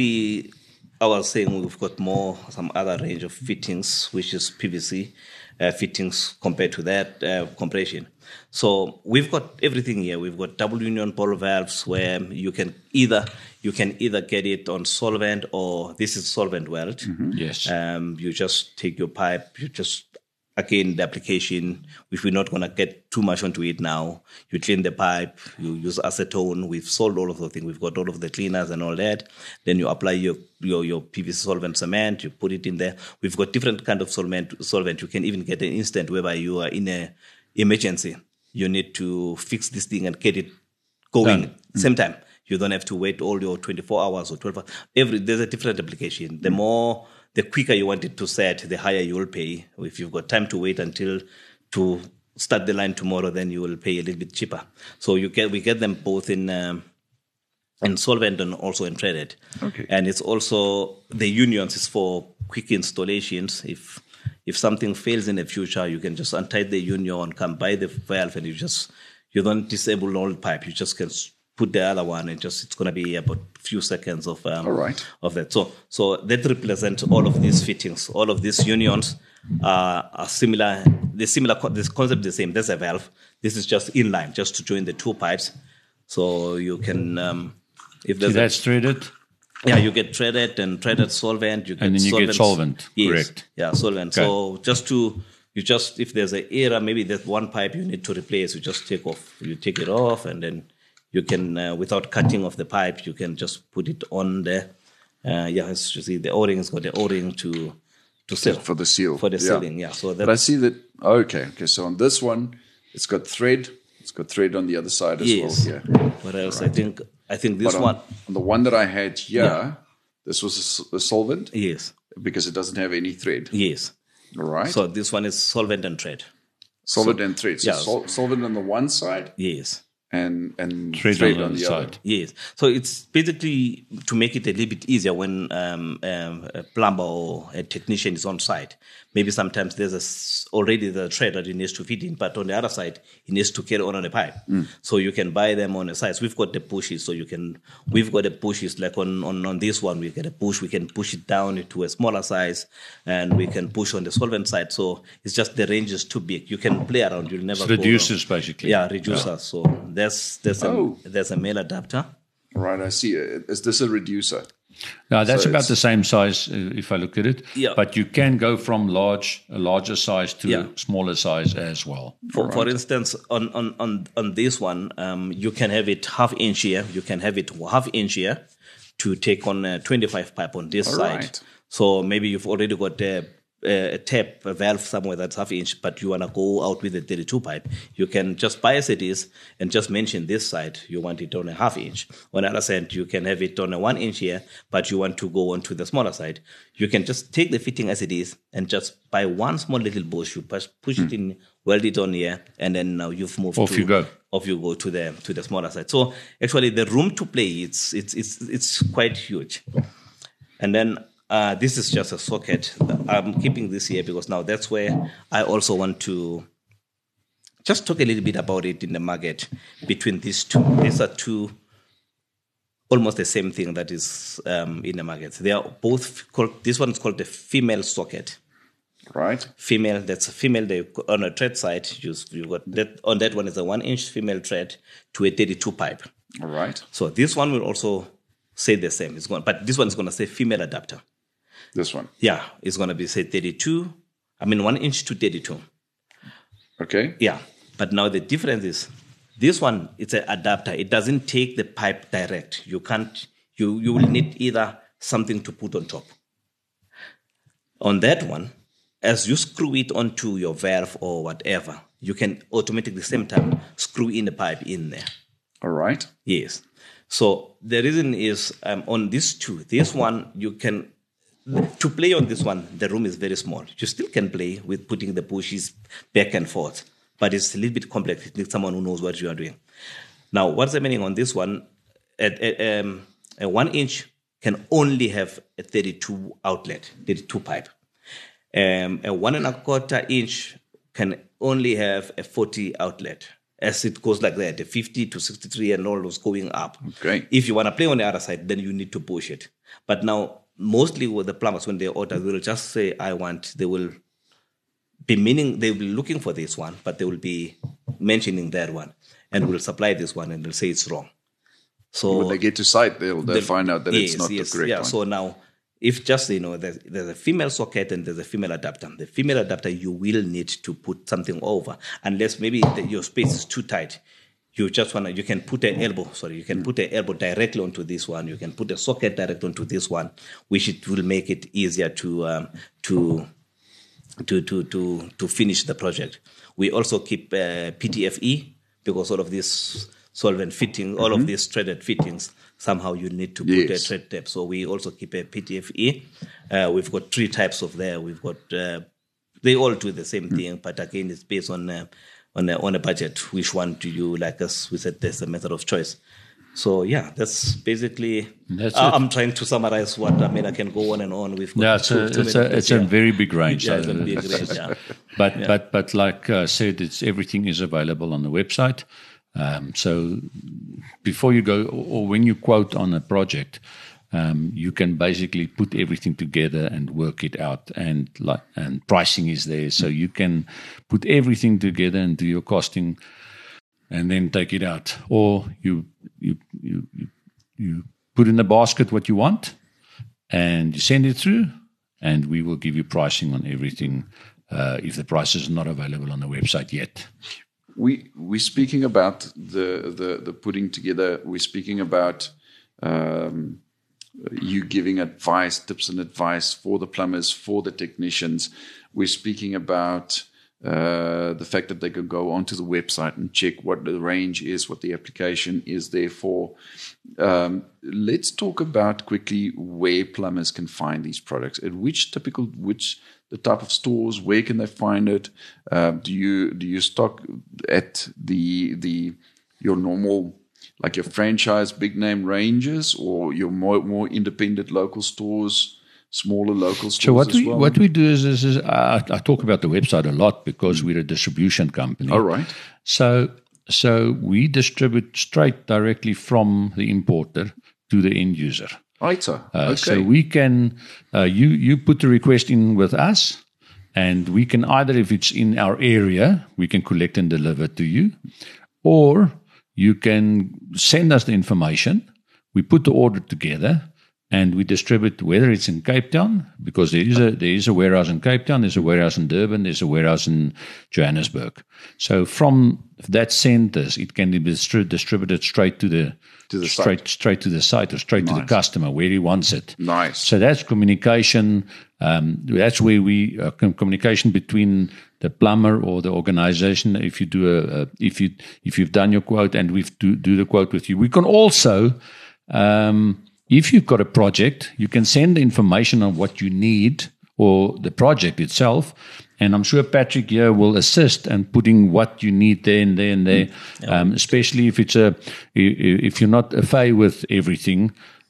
I was saying we've got some other range of fittings, which is PVC fittings compared to that compression. So we've got everything here. We've got double union ball valves where you can either get it on solvent, or this is solvent weld. Yes. You just take your pipe, again, the application, which we're not going to get too much onto it now. You clean the pipe, you use acetone. We've sold all of those things. We've got all of the cleaners and all that. Then you apply your PVC solvent cement, you put it in there. We've got different kind of solvent. You can even get an instant whereby you are in an emergency. You need to fix this thing and get it going same time. You don't have to wait all your 24 hours or 12 hours. There's a different application. The quicker you want it to set, the higher you will pay. If you've got time to wait to start the line tomorrow, then you will pay a little bit cheaper. So we get them both in and solvent and also in threaded. Okay. And it's also the unions is for quick installations. If something fails in the future, you can just untie the union, come by the valve, and you don't disable all the pipe. You just can put the other one, and it's going to be about a few seconds of of that. So that represents all of these fittings, all of these unions are similar. This concept is the same. There's a valve. This is just inline, just to join the two pipes. So you can if there's that's threaded. Yeah, you get threaded and threaded solvent. You get And then you get solvent. Yes. Correct. Yeah, solvent. Okay. So if there's an error, maybe there's one pipe you need to replace, you just take it off, and then you can, without cutting off the pipe, you can just put it on there. As you see, the O-ring has got the O-ring to seal. For the seal. For the sealing, yeah. So but I see that, okay. So on this one, it's got thread. It's got thread on the other side as Yes. well. Yeah. What else? I think this But one. on the one that I had here, this was a solvent Yes. because it doesn't have any thread. Yes. All right. So this one is solvent and thread. Solvent and thread. So yeah. Solvent on the one side Yes. and Thread on the other side. Yes. So it's basically to make it a little bit easier when a plumber or a technician is on site. Maybe sometimes there's already the thread that he needs to fit in, but on the other side, he needs to carry on a pipe. So you can buy them on the sides. We've got the pushes, we've got the pushes like on this one, we get a push, we can push it down to a smaller size, and we can push on the solvent side. So it's just the range is too big. You can play around. You'll never go Reducers, wrong. basically. Yeah, reducers. So there's a male adapter. All right. I see. Is this a reducer? Now, that's So about it's- the same size if I look at it. Yeah. But you can go from a larger size to Yeah. smaller size as well. For instance, on this one, you can have it half inch here. You can have it half inch here to take on a 25 pipe on this All side. right. So maybe you've already got a tap, a valve somewhere that's half inch, but you want to go out with a 32 pipe. You can just buy as it is and just mention this side. You want it on a half inch. On the other side, you can have it on a 1 inch here, but you want to go onto the smaller side. You can just take the fitting as it is and just buy one small little bush. You push it in, weld it on here, and then now you've moved. Off you go. Off you go to the smaller side. So actually, the room to play it's quite huge. And then this is just a socket. I'm keeping this here because now that's where I also want to just talk a little bit about it in the market between these two. These are two almost the same thing that is in the market. They are both called. This one is called the female socket. Right. Female. That's a female. On a thread side, you got that. On that one is a 1 inch female thread to a 32 pipe. All right. So this one will also say the same. But this one is going to say female adapter. This one. Yeah, it's going to be, say, 32. 1 inch to 32. Okay. Yeah, but now the difference is this one, it's an adapter. It doesn't take the pipe direct. You can't, you will need either something to put on top. On that one, as you screw it onto your valve or whatever, you can automatically, at the same time, screw in the pipe in there. All right. Yes. So the reason is on these two, this one, you can, to play on this one, the room is very small. You still can play with putting the pushes back and forth, but it's a little bit complex. It needs someone who knows what you are doing. Now, what's happening on this one, a 1 inch can only have a 32 outlet, 32 pipe. A 1 1/4 inch can only have a 40 outlet. As it goes like that, the 50 to 63 and all those going up. Okay. If you want to play on the other side, then you need to push it. But now, mostly with the plumbers, when they order, they will just say, I want, they will be looking for this one, but they will be mentioning that one and will supply this one and they'll say it's wrong. So When they get to site, they'll find out that it's not the correct one. So now, if just, there's a female socket and there's a female adapter. The female adapter, you will need to put something over, unless maybe your space is too tight. You just you can put an elbow, put an elbow directly onto this one. You can put a socket directly onto this one, which it will make it easier to finish the project. We also keep PTFE because all of this solvent fitting, all of these threaded fittings, somehow you need to put a thread tape. So we also keep a PTFE. We've got 3 types of there. We've got, they all do the same thing, but again, it's based on a budget. Which one do you like? Us, we said there's a method of choice. So yeah, that's basically. That's I'm trying to summarize what I can go on and on. We've got it's a very big range. Yeah, it's a big range. Yeah. But like I said, everything is available on the website. So before you go or when you quote on a project, you can basically put everything together and work it out, and pricing is there, so you can put everything together and do your costing, and then take it out, or you put in the basket what you want, and you send it through, and we will give you pricing on everything if the price is not available on the website yet. We're speaking about the putting together. We're speaking about you giving advice, tips and advice for the plumbers, for the technicians. We're speaking about the fact that they can go onto the website and check what the range is, what the application is there for. Let's talk about quickly where plumbers can find these products. At the type of stores, where can they find it? Do you stock at your normal, like your franchise big name ranges, or your more independent local stores, smaller local stores? So what we do is I talk about the website a lot because we're a distribution company. All right. So we distribute straight directly from the importer to the end user. Right, sir. Okay. So we can you put the request in with us, and we can either, if it's in our area, we can collect and deliver to you, or you can send us the information. We put the order together, and we distribute, whether it's in Cape Town, because there is a warehouse in Cape Town, there's a warehouse in Durban, there's a warehouse in Johannesburg. So from that centers, it can be distributed straight to the site. straight to the site, or straight to the customer where he wants it. Nice. So that's communication. That's where we communication between the plumber or the organization. If you do if you've done your quote and we do the quote with you, we can also. If you've got a project, you can send the information on what you need or the project itself. And I'm sure Patrick here will assist in putting what you need there and there and there, especially if if you're not a fay with everything,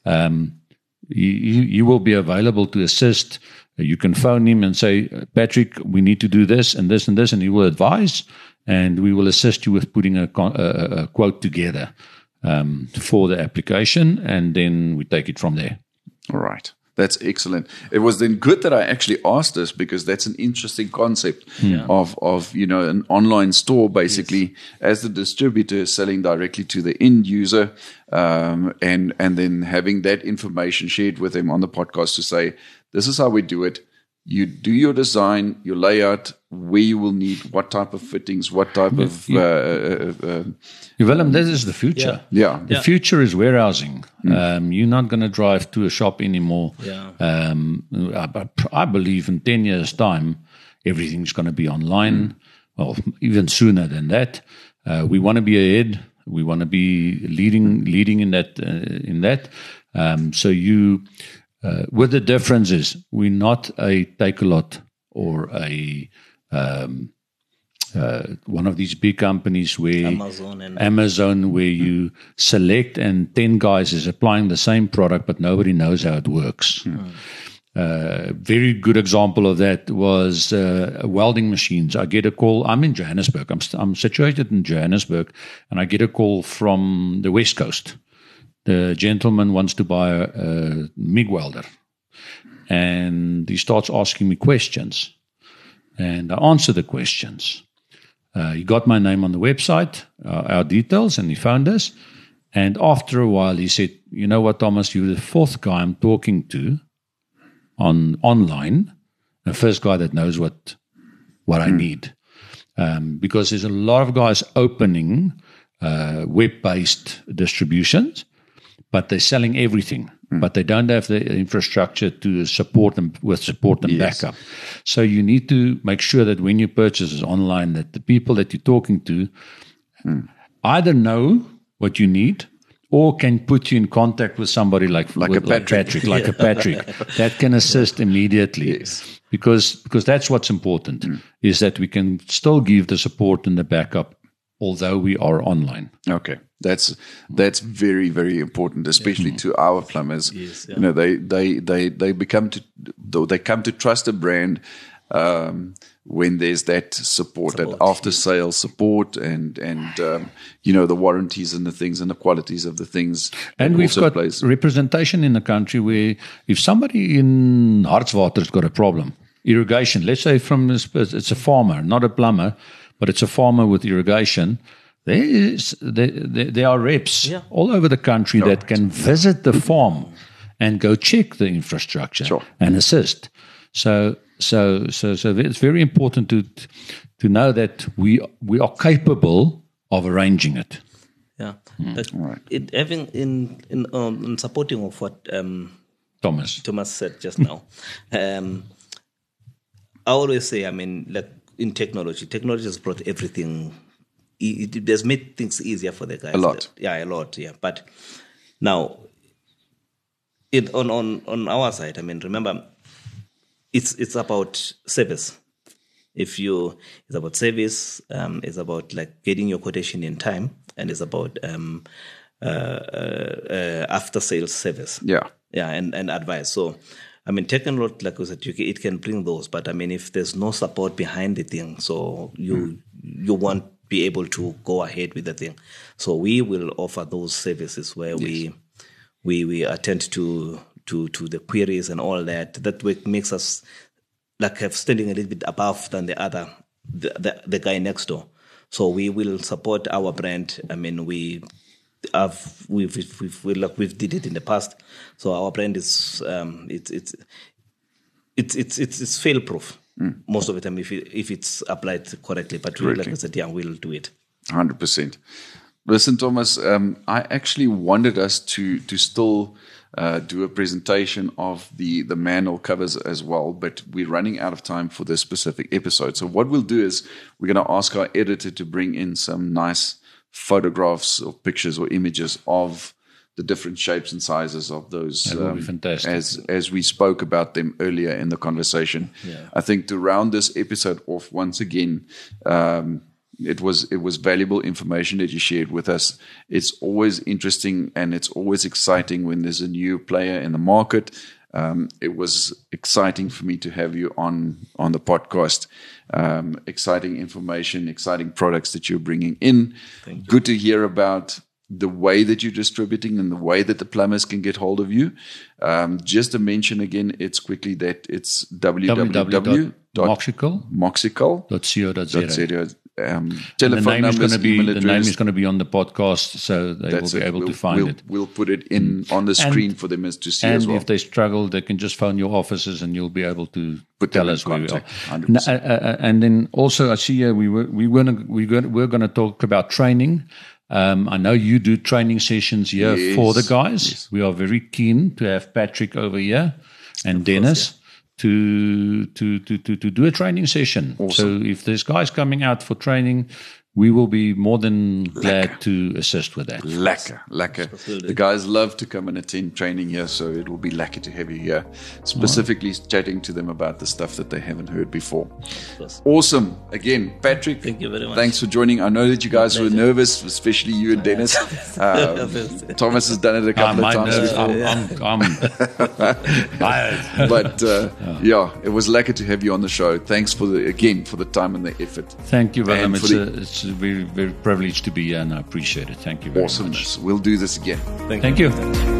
you will be available to assist. You can phone him and say, Patrick, we need to do this and this and this, and he will advise, and we will assist you with putting a quote together for the application, and then we take it from there. All right. That's excellent. It was then good that I actually asked this, because that's an interesting concept of an online store, basically, as the distributor selling directly to the end user, and then having that information shared with them on the podcast to say, this is how we do it. You do your design, your layout, where you will need what type of fittings, what type of... Willem, this is the future. Yeah. The future is warehousing. You're not going to drive to a shop anymore. Yeah. I believe in 10 years' time, everything's going to be online, or even sooner than that. We want to be ahead. We want to be leading in that. So you... with the difference is, we're not a Takealot or a one of these big companies where Amazon, where you select and 10 guys is applying the same product, but nobody knows how it works. Very good example of that was welding machines. I get a call. I'm in Johannesburg. I'm situated in Johannesburg, and I get a call from the West Coast. The gentleman wants to buy a MIG welder, and he starts asking me questions, and I answer the questions. He got my name on the website, our details, and he found us. And after a while, he said, "You know what, Thomas? You're the fourth guy I'm talking to online, the first guy that knows what I need." Because there's a lot of guys opening web-based distributions, but they're selling everything, but they don't have the infrastructure to support them with support and backup. So you need to make sure that when you purchase online, that the people that you're talking to either know what you need, or can put you in contact with somebody like a Patrick that can assist immediately. Yes. Because that's what's important, is that we can still give the support and the backup although we are online. Okay, that's very, very important, especially to our plumbers. Yes, yeah. You know, they come to trust a brand when there's that support, that after sales support, and you know, the warranties and the things and the qualities of the things. And we've got representation in the country where if somebody in Hartswater's got a problem, irrigation, let's say it's a farmer, not a plumber, but it's a farmer with irrigation. There are reps all over the country that can visit the farm and go check the infrastructure and assist. So it's very important to know that we are capable of arranging it. Yeah, but having in supporting of what Thomas said just now, I always say, I mean, like in technology has brought everything. It has made things easier for the guys. A lot. A lot. Yeah, but now, on our side, I mean, remember, it's about service. It's about service. It's about like getting your quotation in time, and it's about after sales service. Yeah, and advice. So, I mean, technology, like I said, it can bring those, but I mean, if there's no support behind the thing, so you won't be able to go ahead with the thing. So we will offer those services where we attend to the queries and all that. That way makes us like have standing a little bit above than the guy next door. So we will support our brand. I mean, we've did it in the past. So our brand is it's fail proof most of the time if it's applied correctly. But like I said, we'll do it 100%. Listen, Thomas, I actually wanted us to still do a presentation of the manual covers as well, but we're running out of time for this specific episode. So what we'll do is we're going to ask our editor to bring in some nice photographs or pictures or images of the different shapes and sizes of those. That would be fantastic. As we spoke about them earlier in the conversation. Yeah. I think to round this episode off once again, it was valuable information that you shared with us. It's always interesting and it's always exciting when there's a new player in the market. It was exciting for me to have you on the podcast. Exciting information, exciting products that you're bringing in. Thank you. Good to hear about the way that you're distributing and the way that the plumbers can get hold of you. Just to mention again, it's quickly that it's www.moxical.co.za. Telephone numbers, email address. The name is going to be on the podcast, so they will be able to find it. We'll put it in on the screen for them to see as well. And if they struggle, they can just phone your offices, and you'll be able to tell us where we are. 100%. And then also, I see here we're going to talk about training. I know you do training sessions here for the guys. Yes. We are very keen to have Patrick over here and Dennis to do a training session. Awesome. So if there's guys coming out for training, we will be more than glad to assist with that. Lekker. The guys love to come and attend training here, so it will be lucky to have you here, specifically chatting to them about the stuff that they haven't heard before. Awesome. Again, Patrick, thank you very much. Thanks for joining. I know that you guys were nervous, especially you and Dennis. Thomas has done it a couple of times before. I'm tired. But it was lucky to have you on the show. Thanks for the time and the effort. Thank you very much. It's very, very privileged to be here, and I appreciate it. Thank you very much. We'll do this again. Thank you.